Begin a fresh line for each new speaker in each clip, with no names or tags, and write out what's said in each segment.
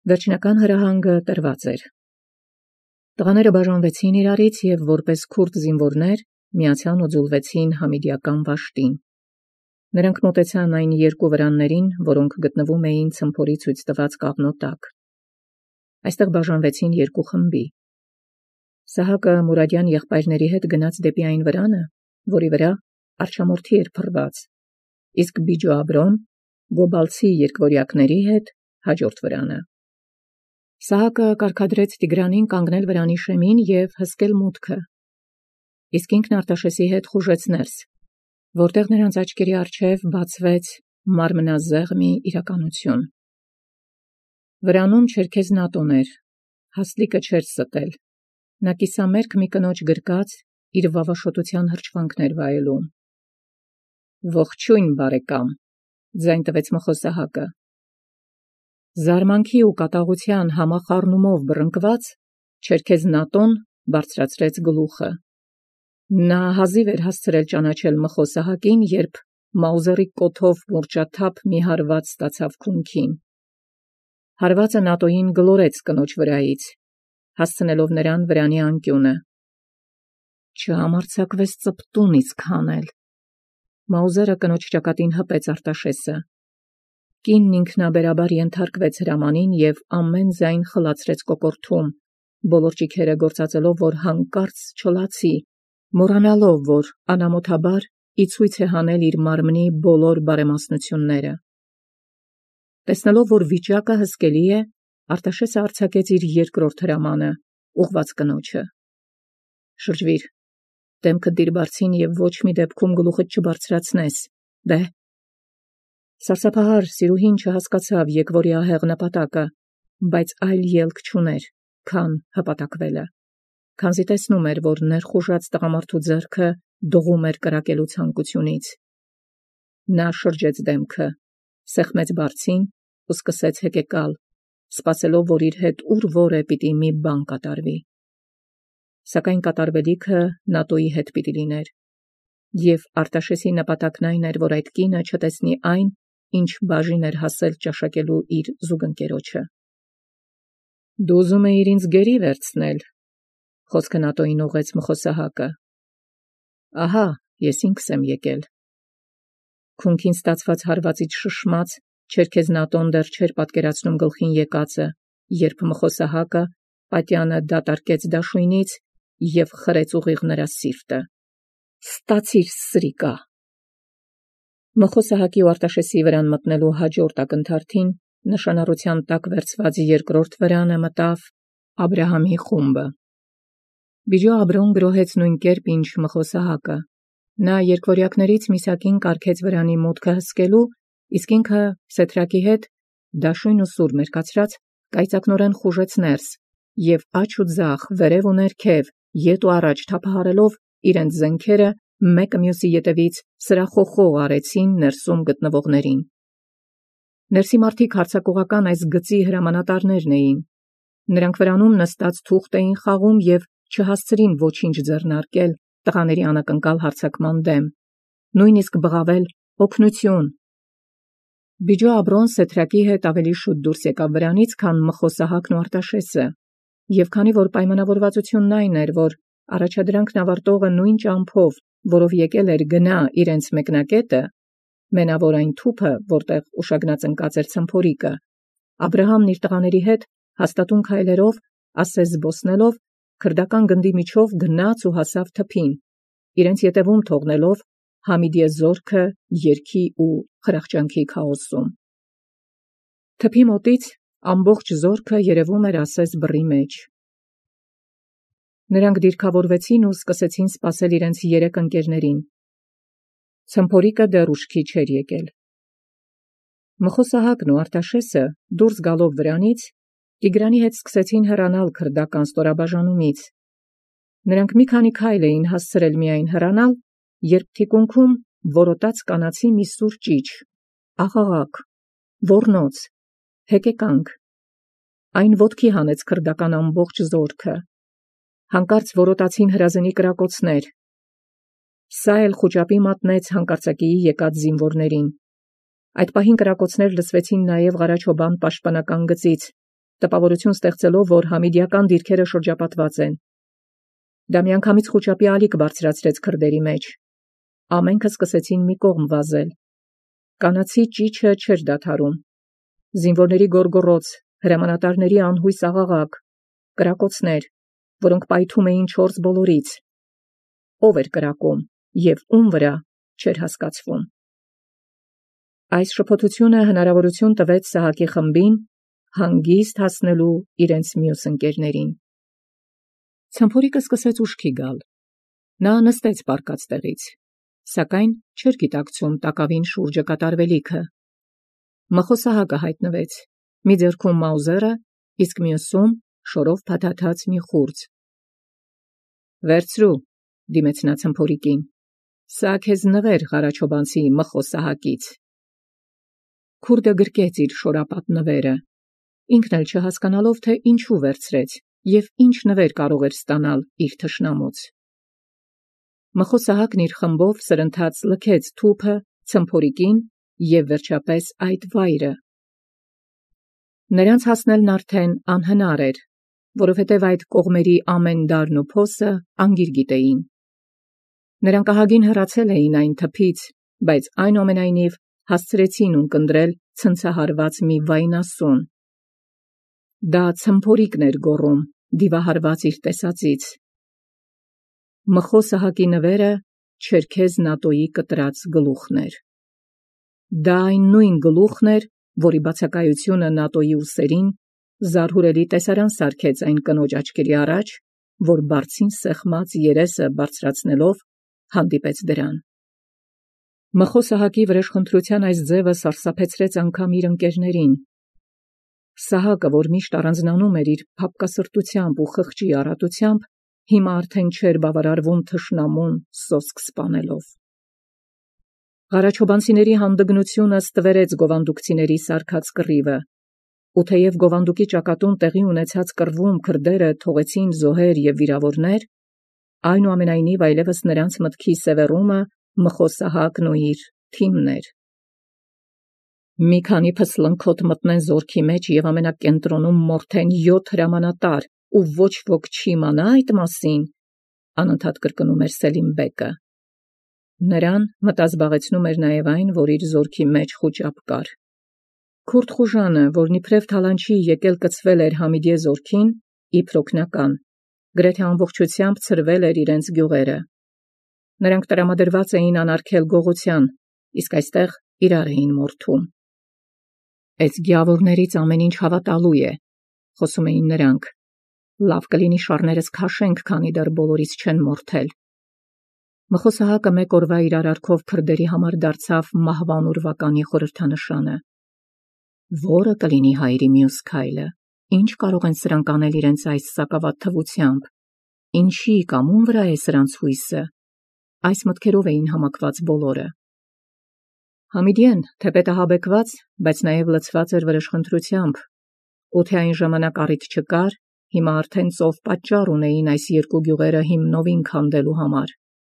Վերջնական հրահանգը տրված էր։ Տղաները բաժանվեցին իրարից և որպես քուրդ զինվորներ միացան ու ձուլվեցին համիդիական վաշտին։ Նրանք մոտեցան այն երկու վրաններին, որոնք գտնվում էին ցմփորի ցույց տված կաղնու տակ։ Այստեղ բաժանվեցին երկու խմբի։ Սահակը Մուրադյան եղբայրների հետ գնաց դեպի այն վրանը, որի վրա արչամորթի էր փռված, իսկ Բիջո Աբրոն Գոբալցի երկվորյակների հետ հաջորդ վրանը։ Սահակը կարգադրեց Տիգրանին կանգնել վրանի շեմին և հսկել մուտքը, իսկ ինքն Արտաշեսի հետ խուժեց ներս, որտեղ նրանց աչքերի առջև բացվեց մարմնազեղ մի իրականություն։ Վրանում Չերքեզ Նատոն էր, հաստլիկը չէր ստել, նա կիսամերկ մի կնոջ գրկած իր վավաշոտության հրճվանքն էր վայելում։ «Ողջույն, բարեկամ», ձայն տվեց Մխոսահակը։ Զարմանքի ու կատաղության համախառնումով բռնկված, Չերքեզ Նատոն բարձրացրեց գլուխը։ Նա հազիվ էր հասցրել ճանաչել Մխոսահակին, երբ մաուզերի կոթով մուրճաթափ մի հարված ստացավ քունքին։ Հարվածը Նատոյին գլորեց կնոջ վրայից, հասցնելով նրան վրանի անկյունը։ «Չհամարձակվես ծպտուն իսկ հանել»։ Մաուզերը կնոջ ճակատին հպեց Արտաշեսը։ Կինն ինքնաբերաբար ենթարկվեց հրամանին և ամեն ձայն խլացրեց կոկորդում, բոլոր ճիգերը գործածելով, որ հանկարծ չլացի, մոռանալով, որ անամոթաբար ի ցույց է հանել իր մարմնի բոլոր բարեմասնությունները։ Տեսնելով, որ վիճակը հսկելի է, Արտաշեսը արձակեց իր երկրորդ հրամանը, ուղղված կնոջը. «Շրջվիր, դեմքդ դիր բարձին և ոչ մի դեպքում գլուխդ չբարձրացնես, դե»։ Սարսափահար սիրուհին չհասկացավ եկվորի ահեղ նպատակը, բայց այլ ելք չուներ, քան հպատակվելը, քանզի տեսնում էր, որ ներխուժած տղամարդու ձեռքը դողում էր կրակելու ցանկությունից։ Նա շրջեց դեմքը, սեղմեց բարձին ու սկսեց հեկեկալ, սպասելով, որ իր հետ ուր որ է պիտի մի բան կատարվի։ Սակայն կատարվելիքը Նատոյի հետ պիտի լիներ, և Արտաշեսի նպատակն այն էր, որ այդ կինը չտեսնի այն, ինչ բաժին էր հասել ճաշակելու իր զուգընկերոջը։ «Դու ուզում էիր ինձ գերի վերցնել», խոսքը Նատոյին ուղղեց Մխոսահակը։ «Ահա, ես ինքս եմ եկել»։ Քունքին ստացված հարվածից շշմած, Չերքեզ Նատոն դեռ չէր պատկերացնում գլխին եկածը, երբ Մխոսահակը պատյանը դատարկեց դաշույնից և խրեց ուղիղ նրա սիրտը։ «Ստացիր, սրիկա»։ Մխոսահակի ու Արտաշեսի վրան մտնելու հաջորդ ակնթարթին նշանառության տակ վերցված երկրորդ վրանը մտավ Աբրահամի խումբը։ Բիջո Աբրոն գրոհեց նույն կերպ, ինչ Մխոսահակը։ Նա երկվորյակներից միսակին կարգեց վրանի մուտքը հսկելու, իսկ ինքը Սեթրակի հետ, դաշույն ու սուր մերկացրած, կայծակնորեն խուժեց ներս և աջ ու ձախ, վերև ու ներքև, ետ ու առաջ թափահարելով իրենց զենքերը, մեկը մյուսի ետևից սրախոխող արեցին ներսում գտնվողներին։ Ներսի մարդիկ հարձակողական այս գծի հրամանատարներն էին։ Նրանք վրանում նստած թուղթ էին խաղում և չհասցրին ոչինչ ձեռնարկել տղաների անակնկալ հարձակման դեմ, նույնիսկ բղավել «օգնություն»։ Բիջո Աբրոն Սեթրակի հետ ավելի շուտ դուրս եկավ վրանից, քան Մխոսահակն ու Արտաշեսը, և քանի որ պայմանավորվածությունն այն էր, որ առաջադրանքն ավարտողը նույն ճամփով, որով եկել էր, գնա իրենց մեկնակետը, մենավոր այն թուփը, որտեղ ուշագնաց ընկած էր ցմփորիկը, Աբրահամն իր տղաների հետ հաստատուն քայլերով, ասես զբոսնելով, քրդական գնդի միջով գնաց ու հասավ թփին, իրենց ետևում թողնելով Համիդիե զորքը երգի ու խրախճանքի քաոսում։ Թփի մոտից ամբողջ զորքը երևում էր ասես բռի մեջ։ Նրանք դիրքավորվեցին ու սկսեցին սպասել իրենց երեք ընկերներին։ Ցմփորիկը դեռ ուշքի չէր եկել։ Մխոսահակն ու Արտաշեսը դուրս գալով վրանից, Տիգրանի հետ սկսեցին հեռանալ քրդական ստորաբաժանումից։ Նրանք մի քանի քայլ էին հասցրել միայն հեռանալ, երբ թիկունքում որոտաց կանացի մի սուր ճիչ, աղաղակ, ոռնոց, հեկեկանք։ Այն ոտքի հանեց քրդական ամբողջ զորքը։ Հանկարծ որոտացին հրազենի կրակոցներ։ Սա էլ խուճապի մատնեց հանկարծակիի եկած զինվորներին։ Այդ պահին կրակոցներ լսվեցին նաև Ղարաչոբան պաշտպանական գծից, տպավորություն ստեղծելով, որ համիդիական դիրքերը շրջապատված են։ Դա միանգամից խուճապի ալիք բարձրացրեց քրդերի մեջ։ Ամենքը սկսեցին մի կողմ վազել։ Կանացի ճիչը չէր դադարում։ Զինվորների գոռգոռոց, հրամանատարների անհույս աղաղակ, կրակոցներ, որոնք պայթում էին 4 բոլորից։ Ով էր կրակում և ում վրա չէր հասկացվում։ Այս շփոթությունը հնարավորություն տվեց Սահակի խմբին հանգիստ հասնելու իրենց մյուս ընկերներին։ Ցմփորիկը սկսեց ուշքի գալ։ Նա նստեց պառկած տեղից, սակայն չէր գիտակցում տակավին շուրջը կատարվելիքը։ Մխոսահակը հայտնվեց, մի ձեռքում մաուզերը, իսկ մյուսում շորով փաթաթած մի խուրձ։ Վերցրու, դիմեց նա ցմփորիկին, սա քեզ նվեր Ղարաչոբանցի Մխոսահակից։ Քուրդը գրկեց իր շորապատ նվերը, ինքն էլ չհասկանալով, թե ինչու վերցրեց և ինչ նվեր կարող էր ստանալ իր թշնամուց։ Մխոսահակն իր խմբով սրընթաց լքեց թուփը, ցմփորիկին և վերջապես այդ վայրը։ Նրանց հասնելն արդեն անհնար էր, որովհետև այդ կողմերի ամեն դարն ու փոսը անգիր գիտեին։ Նրանք ահագին հեռացել էին այն թփից, բայց այնուամենայնիվ հասցրեցին ունկնդրել ցնցահարված մի վայնասուն։ Դա ցմփորիկն էր գոռում, դիվահարված իր տեսածից։ Մխոսահակի նվերը Չերքեզ Նատոյի կտրած գլուխն էր։ Դա այն նույն գլուխն էր, որի բացակայությունը Նատոյի ուսերին զարհուրելի տեսարան սարքեց այն կնոջ աչքերի առաջ, որ բարձին սեղմած երեսը բարձրացնելով հանդիպեց դրան։ Մխոսահակի վրեժխնդրության այս ձևը սարսափեցրեց անգամ իր ընկերներին։ Սահակը, որ միշտ առանձնանում էր իր փափկասրտությամբ ու խղճի առատությամբ, հիմա արդեն չէր բավարարվում թշնամուն սոսկ սպանելով։ Ղարաչոբանցիների հանդգնությունը ստվերեց գովանդուկցիների սարքած կռիվը, ու թեև գովանդուկի ճակատում տեղի ունեցած կռվում քրդերը թողեցին զոհեր և վիրավորներ, այնուամենայնիվ այլևս նրանց մտքի սևեռումը Մխոսահակն ու իր թիմն էր։ Մի քանի փսլնքոտ մտնեն զորքի մեջ և ամենակենտրոնում մորթեն 7 հրամանատար, ու ոչ ոք չի իմանա այդ մասին, անընդհատ կրկնում էր Սելիմ-բեկը։ Նրան մտազբաղեցնում էր նաև այն, որ իր զորքի մեջ խուճապ կար։ Քուրդ խուժանը, որն իբրև թալանչի եկել կցվել էր Համիդիե զորքին, իբր օգնական, գրեթե ամբողջությամբ ցրվել էր իրենց գյուղերը։ Նրանք տրամադրված էին անարգել գողության, իսկ այստեղ իրար էին մորթում։ Այս գյավորներից ամեն ինչ հավատալու է, խոսում էին նրանք։ Լավ կլինի շառներս քաշենք, քանի դեռ բոլորից չեն մորթել։ Մխոսահակը մեկ օրվա իր արարքով քրդերի համար դարձավ մահվան ուրվականի խորհրդանշանը։ Որը կլինի հայրի մյուս քայլը, ինչ կարող են սրանք անել իրենց այս սակավատ թվությամբ, ինչի կամ ում վրա է սրանց հույսը, այս մտքերով էին համակված բոլորը։ Համիդիեն, թեպետ ահաբեկված, բայց նաև լցված էր վրեժխնդրությամբ, ու թե այն ժամանակ առիթ չկար, հիմա արդեն ծով պատճառ ունեին այս երկու գյուղերը հիմնովին քանդելու համար։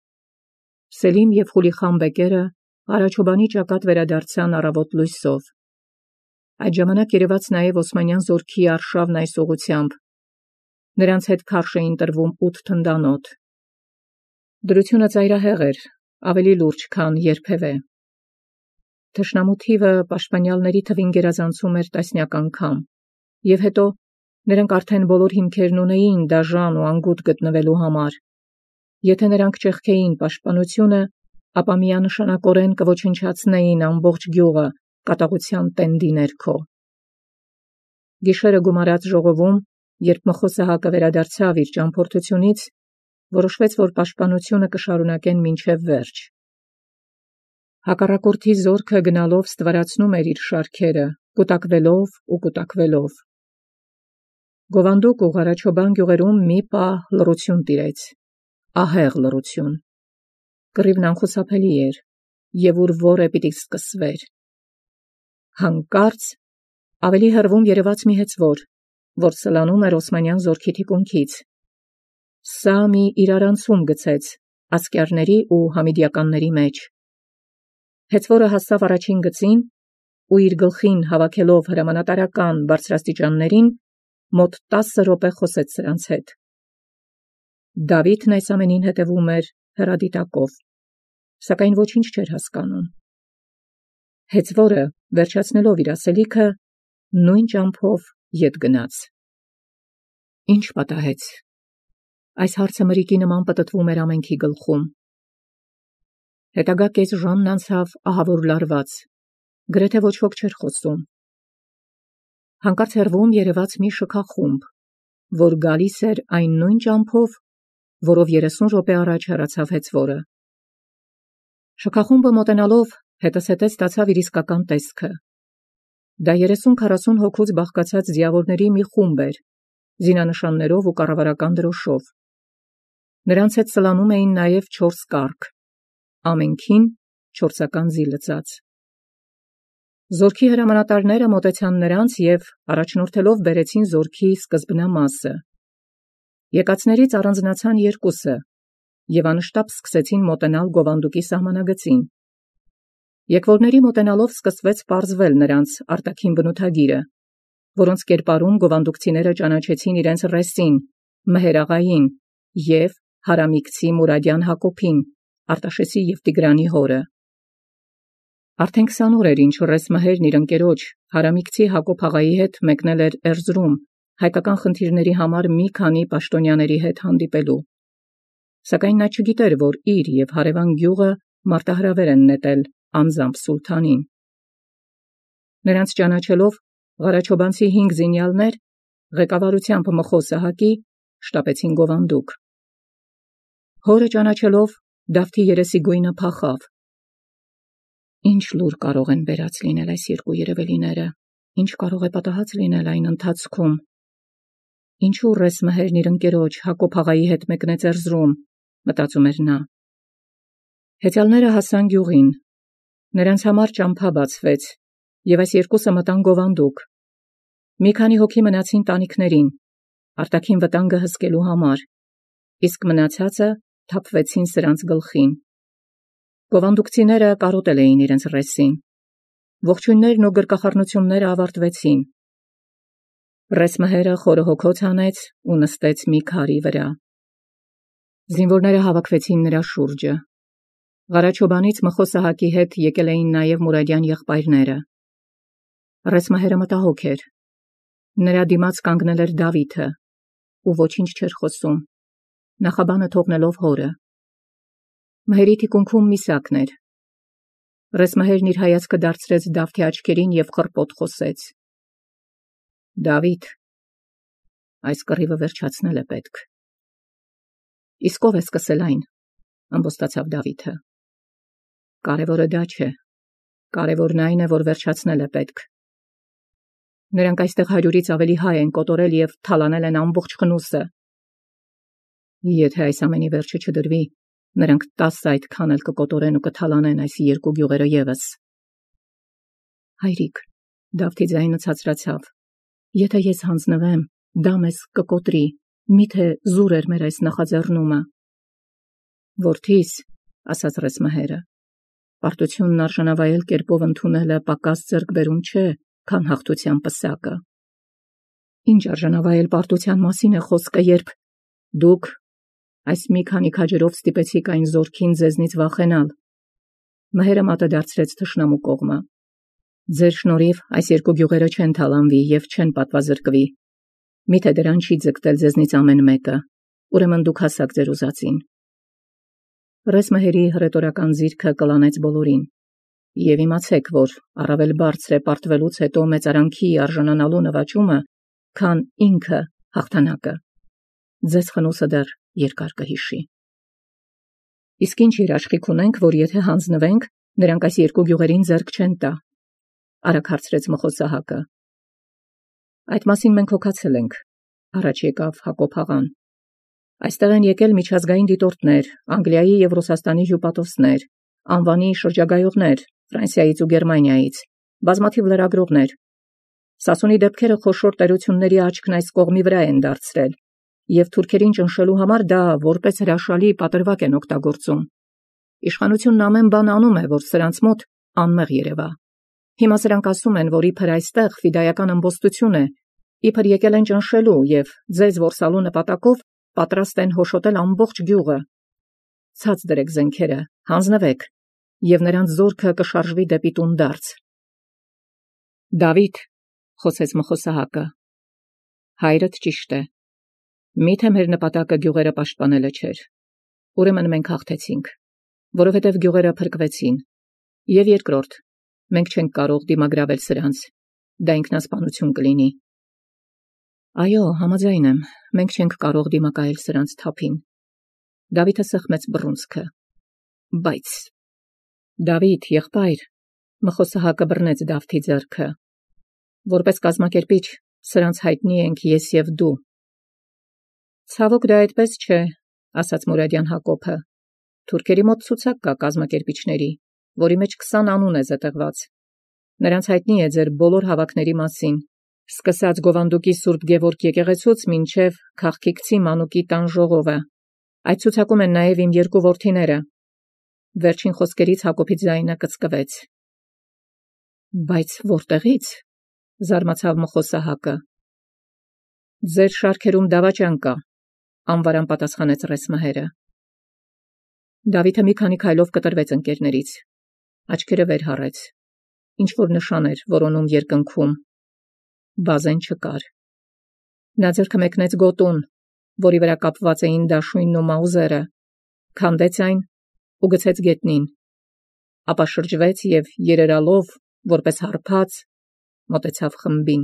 Սելիմ և Խուլիխան բեկերը Ղարաչոբանի ճակատ վերադարձան առավոտ լույսով։ Այդ ժամանակ երևաց նաև Օսմանյան զորքի արշավն այս ուղղությամբ։ Նրանց հետ քարշ էին տրվում 8 թնդանոթ։ Դրությունը ծայրահեղ էր, ավելի լուրջ, քան երբևէ։ Թշնամու թիվը պաշտպանյալների թվին գերազանցում էր տասնյակ անգամ, և հետո նրանք արդեն բոլոր հիմքերն ունեին դաժան ու անգութ գտնվելու համար։ Եթե նրանք ճեղքեին պաշտպանությունը, ապա միանշանակորեն կոչնչացնեին ամբողջ գյուղը կատաղության տենդի ներքո։ Գիշերը գումարած ժողովում, երբ Մխոսահակը վերադարձավ իր ճամփորդությունից, որոշվեց, որ պաշտպանությունը կշարունակեն մինչև վերջ։ Հակառակորդի զորքը գնալով ստվարացնում էր իր շարքերը, կուտակվելով ու կուտակվելով։ Գովանդուկ ու Ղարաչոբան գյուղերում մի պահ լռություն տիրեց, ահեղ լռություն։ Կռիվն անխուսափելի էր, և ուր որը պիտի սկսվեր։ Հանկարծ ավելի հեռվում երևաց մի հեծվոր, որ սլանում էր Օսմանյան զորքի թիկունքից։ Սա մի իրարանցում գցեց ասկյարների ու համիդիականների մեջ։ Հեծվորը հասավ առաջին գծին ու իր գլխին հավաքելով հրամանատարական բարձրաստիճաններին, մոտ 10 րոպե խոսեց սրանց հետ։ Դավիթն այս ամենին հետևում էր հեռադիտակով, սակայն ոչինչ չէր հասկանում։ Հեծվորը, վերջացնելով իր ասելիքը, նույն ճամփով ետ գնաց։ Ինչ պատահեց։ Այս հարցը մրիկի նման պտտվում էր ամենքի գլխում։ Հետագա կես ժամն անցավ ահավոր լարված, գրեթե ոչ ոք չէր խոսում։ Հանկարծ հեռվում երևաց մի շքախումբ, որ գալիս էր այն նույն ճամփով, որով 30 րոպե առաջ հեռացավ հեծվորը։ Շքախումբը մոտենալով հետզհետե ստացավ իր իսկական տեսքը։ Դա 30-40 հոգուց բաղկացած ձիավորների մի խումբ էր, զինանշաններով ու կառավարական դրոշով։ Նրանց հետ սլանում էին նաև 4 կառք, ամենքին չորսական ձի լծած։ Զորքի հրամանատարները մոտեցան նրանց և առաջնորդելով բերեցին զորքի սկզբնամասը։ Եկածներից առանձնացան երկուսը և անշտապ սկսեցին մոտենալ գովանդուկի սահմանագծին։ Եկվորների մոտենալով սկսվեց պարզվել նրանց արտաքին բնութագիրը, որոնց կերպարում գովանդուկցիները ճանաչեցին իրենց ռեսին, Մհեր-աղային և հարամիկցի Մուրադյան Հակոբին, Արտաշեսի և Տիգրանի հորը։ Արդեն 20 օր էր, ինչ ռես Մհերն իր ընկերոջ հարամիկցի Հակոբ աղայի հետ մեկնել էր Էրզրում, հայկական խնդիրների համար մի քանի պաշտոնյաների հետ հանդիպելու։ Սակայն նա չգիտեր, որ իր և հարևան գյուղը մարտահրավեր են նետել անձամբ սուլթանին։ Նրանց ճանաչելով Ղարաչոբանցի 5 զինյալներ, ղեկավարությամբ Մխո Սահակի, շտապեցին գովանդուկ։ Հորը ճանաչելով Դավթի երեսի գույնը փախավ։ Ինչ լուր կարող են բերած լինել այս երկու երևելիները, ինչ կարող է պատահած լինել այն ընթացքում։ Ինչու ռես Մհերն իր ընկերոջ Հակոբ աղայի հետ մեկնեց Էրզրում, մտածում էր նա։ Հեծյալները հասան գյուղին։ Նրանց համար ճամփա բացվեց, և այս երկուսը մտան գովանդուկ։ Մի քանի հոգի մնացին տանիքներին, արտաքին վտանգը հսկելու համար, իսկ մնացածը թափվեցին սրանց գլխին։ Գովանդուկցիները կարոտել էին իրենց ռեսին։ Ողջույններն ու գրկախառնությունները ավարտվեցին։ Ռես Մհերը խորը հոգոց հանեց ու նստեց մի քարի վրա։ Զինվորները հավաքվեցին նրա շուրջը։ Ղարաչոբանից Մխո Սահակի հետ եկել էին նաև Մուրադյան եղբայրները։ Ռես Մհերը մտահոգ էր։ Նրա դիմաց կանգնել էր Դավիթը ու ոչինչ չէր խոսում, նախաբանը թողնելով հորը։ Մհերի թիկունքում միսակն էր։ Ռես Մհերն իր հայացքը դարձրեց Դավթի աչքերին և խռպոտ խոսեց. Դավիթ, այս կռիվը վերջացնել է պետք։ Իսկ ով է սկսել այն, ամբոստացավ Դավիթը։ Կարևորը դա չէ, կարևորն այն է, որ վերջացնել է պետք։ Նրանք այստեղ 100-ից ավելի հայ են կոտորել և թալանել են ամբողջ խնուսը։ Եթե այս ամենի վերջը չդրվի, նրանք 10 այդքան էլ կկոտորեն ու կթալանեն այս երկու գյուղերը ևս։ Հայրիկ, Դավթի ձայնը ցածրացավ, եթե ես հանձնվեմ, դա մեզ կկոտրի, միթե զուր էր մեր այս նախաձեռնումը։ Որդիս, ասաց ռես Մհերը, պարտությունն արժանավայել կերպով ընդունելը պակաս ձեռքբերում չէ, քան հաղթության պսակը։ Ինչ արժանավայել պարտության մասին է խոսքը, երբ դուք այս մի քանի քաջերով ստիպեցիք այն զորքին ձեզնից վախենալ։ Մհերը մատը դարձրեց թշնամու կողմը։ Ձեր շնորհիվ այս երկու գյուղերը չեն թալանվի և չեն պատվազրկվի։ Միթե դրան չի ձգտել ձեզնից ամեն մեկը, ուրեմն դուք հասաք ձեր ուզածին։ Ռես Մհերի հռետորական ձիրքը կլանեց բոլորին։ Եվ իմացեք, որ առավել բարձր է պարտվելուց հետո մեծարանքի արժանանալու նվաճումը, քան ինքը հաղթանակը։ Ձեզ խնուսը դեռ երկար կհիշի։ Իսկ ինչ երաշխիք ունենք, որ եթե հանձնվենք, նրանք այս երկու գյուղերին ձեռք չեն տա, արագ հարցրեց Մխո Սահակը։ Այդ մասին մենք հոգացել ենք, առաջ եկավ Հակոբ աղան։ Այստեղ են եկել միջազգային դիտորդներ, Անգլիայի և Ռուսաստանի հյուպատոսներ, անվանի շրջագայողներ, Ֆրանսիայից ու Գերմանիայից, բազմաթիվ լրագրողներ։ Սասունի դեպքերը խոշոր տերությունների աչքն այս կողմի վրա են դարձրել, և թուրքերին ճնշելու համար դա որպես հրաշալի պատրվակ են օգտագործում։ Իշխանությունն ամեն բան անում է, որ սրանց մոտ անմեղ երևա։ Հիմա սրանք ասում են, որ իբր այստեղ ֆիդայական ըմբոստություն է, իբր եկել են ճնշելու և ձեզ որսալու նպատակով պատրաստ են հոշոտել ամբողջ գյուղը։ Ցած դրեք զենքերը, հանձնվեք, և նրանց զորքը կշարժվի դեպի տունդարձ։ Դավիթ, խոսեց Մխոսահակը, հայրդ ճիշտ է։ Միթե մեր նպատակը գյուղերը պաշտպանելը չէր։ Ուրեմն մենք հաղթեցինք, որովհետև գյուղերը փրկվեցին։ Եվ երկրորդ, մենք չենք կարող դիմագրավել սրանց, դա ինքնասպանություն կլինի։ Այո, համաձայն եմ, մենք չենք կարող դիմակայել սրանց թափին։ Դավիթը սեղմեց բռունցքը։ Բայց… Դավիթ, եղբայր, Մխոսահակը բռնեց Դավթի ձեռքը։ Որպես կազմակերպիչ, սրանց հայտնի ենք ես և դու։ Ցավոք դա այդպես չէ, ասաց Մուրադյան Հակոբը։ Թուրքերի մոտ ցուցակ կա կազմակերպիչների, որի մեջ 20 անուն է զետեղված։ Նրանց հայտնի է ձեր բոլոր հավաքների մասին, սկսած Գովանդուկի Սուրբ Գևորգ եկեղեցուց մինչև Քաղքիքցի Մանուկի տան ժողովը։ Այդ ցուցակում են նաև իմ երկու որդիները։ Վերջին խոսքերից Հակոբի ձայնը կծկվեց։ Բայց որտեղից, զարմացավ Մխոսահակը։ Ձեր շարքերում դավաճան կա, անվարան պատասխանեց Ռեսմահերը։ Դավիթը մի քանի քայլով կտրվեց ընկերներից, աչքերը վեր հառեց, ինչ որ նշան էր որոնում երկնքում։ Բազեն չկար։ Նա ձեռքը մեկնեց գոտուն, որի վրա կապված էին դաշույնն ու մաուզերը, քանդեց այն ու գցեց գետնին, ապա շրջվեց և երերալով, որպես հարբած, մոտեցավ խմբին։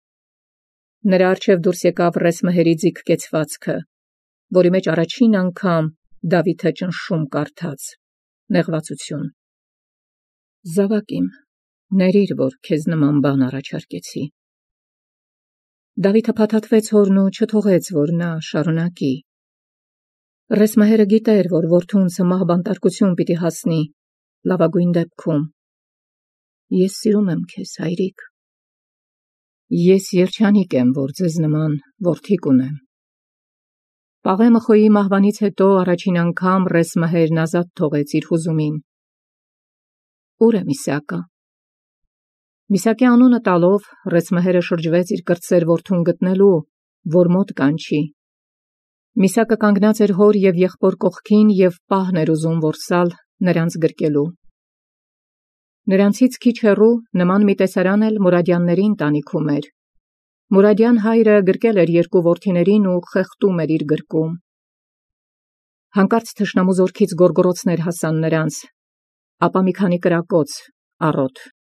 Նրա առջև դուրս եկավ Ռեսմահերի ձիգ կեցվածքը, որի մեջ առաջին անգամ Դավիթը ճնշում կարդաց. նեղվածություն։ Զավակ իմ, ներիր, որ քեզ նման բան առաջարկեցի։ Դավիթը փաթաթվեց հորն ու չթողեց, որ նա շարունակի։ Ռեսմահերը գիտեր, որ որդուն սմահ բանտարկություն պիտի հասնի, լավագույն դեպքում։ Ես սիրում եմ քեզ, հայրիկ։ Ես երջանիկ եմ, որ ձեզ նման որդիկ ունեմ։ Պաղեմըխոյի մահվանից հետո առաջին անգամ Ռեսմահերն ազատ թողեց իր հուզումին։ Ուր է Միսակը։ Միսակի անունը տալով, Ռեսմահերը շրջվեց իր կրտսեր որդուն գտնելու, որ մոտ կանչի։ Միսակը կանգնած էր հոր և եղբոր կողքին և պահն էր ուզում որսալ նրանց գրկելու։ Նրանցից քիչ հեռու նման մի տեսարան էլ Մուրադյանների ընտանիքում էր։ Մուրադյան հայրը գրկել էր երկու որդիներին ու խեղդում էր իր գրկում։ Հանկարծ թշնամու զորքից գոռգոռոցներ հասան նրանց, ապա մի քանի կրակոց, առոտ։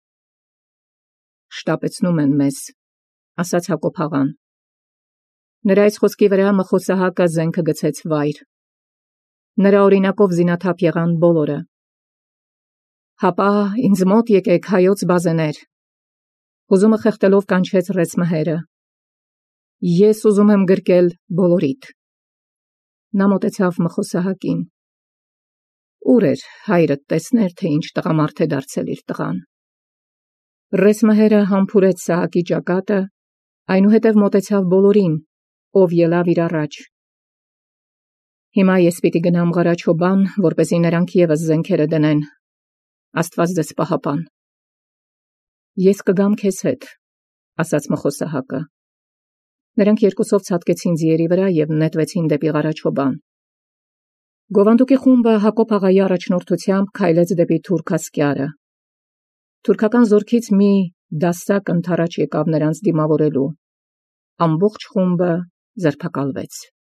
Շտապեցնում են մեզ, ասաց Հակոբ աղան։ Նրա այս խոսքի վրա Մխոսահակը զենքը գցեց վայր։ Նրա օրինակով զինաթափ եղան բոլորը։ Հապա ինձ մոտ եկեք հայոց բազեներ։ Հուզումը խեղդելով կանչեց Ռեսմահերը։ Ես ուզում եմ գրկել բոլորիդ։ Նա մոտեցավ Մխոսահակին։ Ուր էր հայրդ տեսներ, թե ինչ տղամարդ է դարձել իր տղան։ Ռեսմահերը համբուրեց Սահակի ճակատը, այնուհետև մոտեցավ բոլորին, ով ելավ իր առաջ։ Հիմա ես պիտի գնամ Ղարաչոբան, որպեսզի նրանք ևս զենքերը դնեն։ Աստված ձեզ պահապան։ Ես կգամ քեզ հետ, ասաց Մխոսահակը։ Նրանք երկուսով ցատկեցին ձիերի վրա և նետվեցին դեպի Ղարաչոբան։ Գովանդուկի խումբը Հակոբ աղայի առաջնորդությամբ քայլեց դեպի Թուրք ասկյարը։ Թուրքական զորքից մի դասակ ընդառաջ եկավ նրանց դիմավորելու։ Ամբողջ խումբը ձերբակալվեց։